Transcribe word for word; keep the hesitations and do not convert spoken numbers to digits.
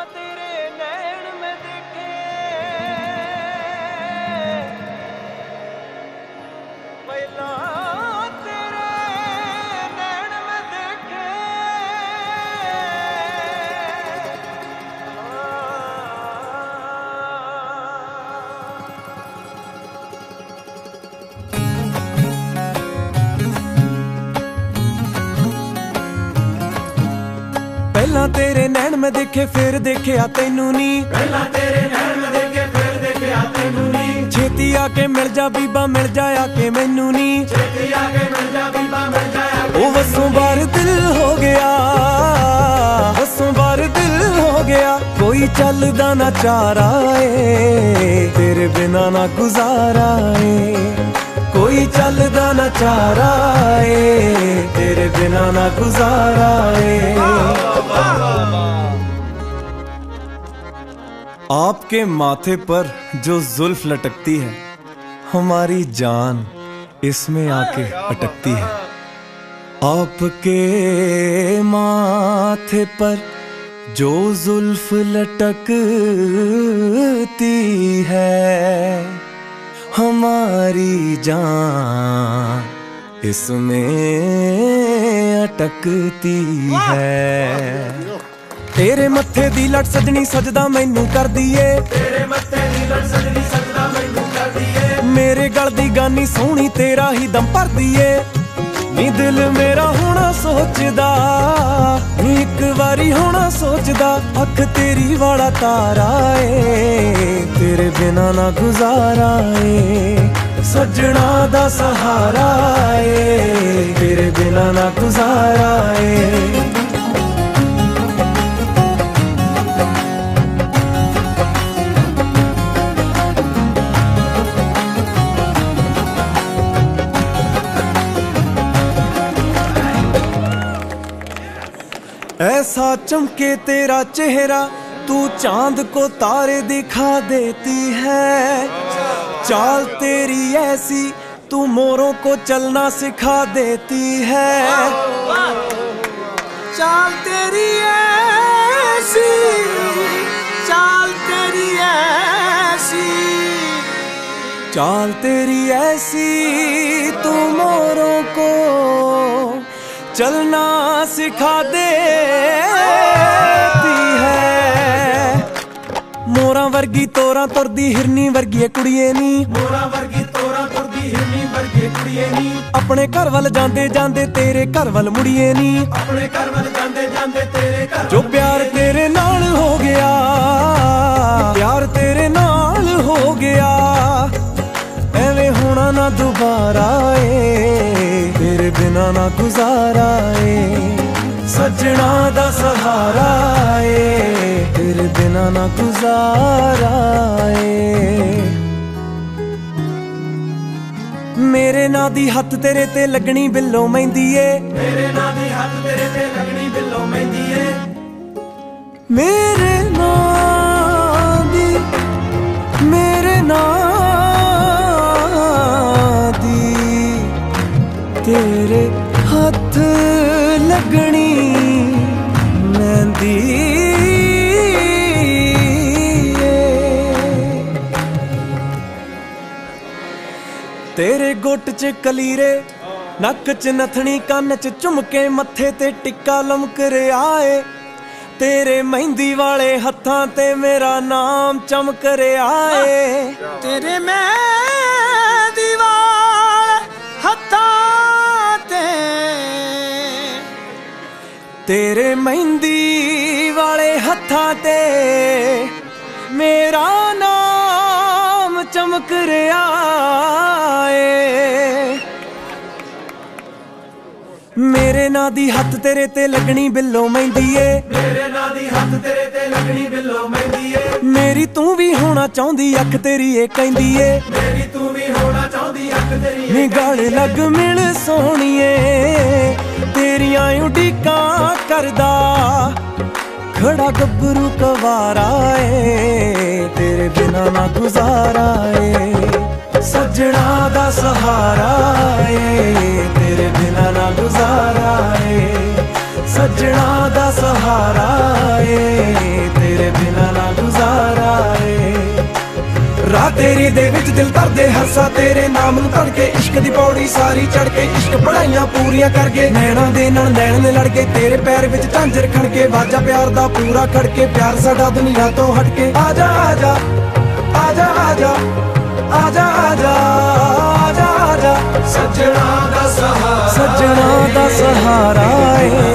तेरे नैन में देखे पहला तेरे नैन में देखे पहला तेरे नैन में देखे फिर देखे तेनू नी पहला तेरे नैन में देखे फिर देखे तेनू नी छेती आके मिल जा बीबा मिल जा आके मैनू नी छेती आके मिल जा बीबा मिल जा ओ वसों बार दिल हो गया वसों बार दिल हो गया कोई चलदा ना चारा ए तेरे बिना ना गुजारा ए कोई चलदा ना चारा ए तेरे बिना ना गुजारा ए आपके माथे पर जो जुल्फ लटकती है हमारी जान इसमें आके अटकती है आपके माथे पर जो जुल्फ लटकती है हमारी जान इसमें अटकती है तेरे मत्थे दी लट सजनी सजदा मैनू कर दिए तेरे मत्थे दी लट सजनी सजदा मैनू कर दिए मेरे गल दी गानी सोहनी तेरा ही दम भर दिए नी दिल मेरा होना सोचदा नी एक वारी होना सोचदा अख तेरी वाला तारा ए तेरे बिना ना गुजारा ए सजना दा सहारा ए तेरे बिना ना गुजारा ए ऐसा चमके तेरा चेहरा तू चांद को तारे दिखा देती है चाल तेरी ऐसी तू मोरों को चलना सिखा देती है चाल तेरी ऐसी चाल तेरी ऐसी चाल तेरी ऐसी तू मोरों को चलना सिखा देती है मोरा वर्गी तोरा तुरदी हिरनी वर्गी कुड़िए नी मोरा वर्गी तोरा तुरदी हिरनी वर्गी कुड़िए नी अपने घर वल जांदे जांदे तेरे घर वल मुड़िए नी अपने घर वल जांदे जांदे तेरे घर जो प्यार तेरे नाल हो गया प्यार तेरे नाल हो गया एवें होना ना दोबारा ए तेरे बिना ना गुजारा ए सजना दा सहारा ए तेरे बिना ना गुजारा ए मेरे ना दी हथ तेरे ते लगनी बिल्लो मेहंदी ए मेरे ना दी हथ तेरे ते लगनी बिल्लो मेहंदी ए मेरे ना दी मेरे ना तेरे हथ लगनी मेहंदी तेरे गुट च कलीरे नक च नथनी कन्न च झुमके मत्थे ते टिक्का लमक रिहा है तेरे मेहंदी वाले हत्थां ते मेरा नाम चमक रिहा है तेरे मेहंदी वाले हत्थां तेरे मेहंदी वाले हत्थां ते मेरा नाम चमक रिहा है मेरे ना दी हथ तेरे ते लगनी बिल्लो मेहंदी ए मेरे ना दी हथ तेरे ते लगनी बिल्लो मेहंदी ए मेरी तू भी होना चाहती अख तेरी ए कहंदी ए मेरी तू भी होना चाहती अख तेरी नी गल लग मिल सोहणीए तेरियां उडीकां करदा खड़ा गब्बरू कवारा ए तेरे बिना ना गुजारा ए सजना दा सहारा ए तेरे बिना ना गुजारा ए सजना दा सहारा ए तेरे ਤੇਰੀ ਦੇ ਵਿੱਚ ਦਿਲ ਧਰਦੇ ਹਰਸਾ ਤੇਰੇ ਨਾਮ ਨੂੰ ਧੜ ਕੇ ਇਸ਼ਕ ਦੀ ਪੌੜੀ ਸਾਰੀ ਚੜ ਕੇ ਇਸ਼ਕ ਪੜਾਈਆਂ ਪੂਰੀਆਂ ਕਰ ਗਏ ਨੈਣਾ ਦੇ ਨਾਲ ਨੈਣ ਨੇ ਲੜ ਕੇ ਤੇਰੇ ਪੈਰ ਵਿੱਚ ਝਾਂਜਰ ਖੜ ਕੇ ਵਾਜਾ ਪਿਆਰ ਦਾ ਪੂਰਾ ਖੜ ਕੇ ਪਿਆਰ ਸਾਡਾ ਦੁਨੀਆ ਤੋਂ ਹਟ ਕੇ ਆਜਾ ਆਜਾ ਆਜਾ ਆਜਾ ਆਜਾ ਆਜਾ ਆਜਾ ਆਜਾ ਸੱਜਣਾ ਦਾ ਸਹਾਰਾ ਸੱਜਣਾ ਦਾ ਸਹਾਰਾ ਏ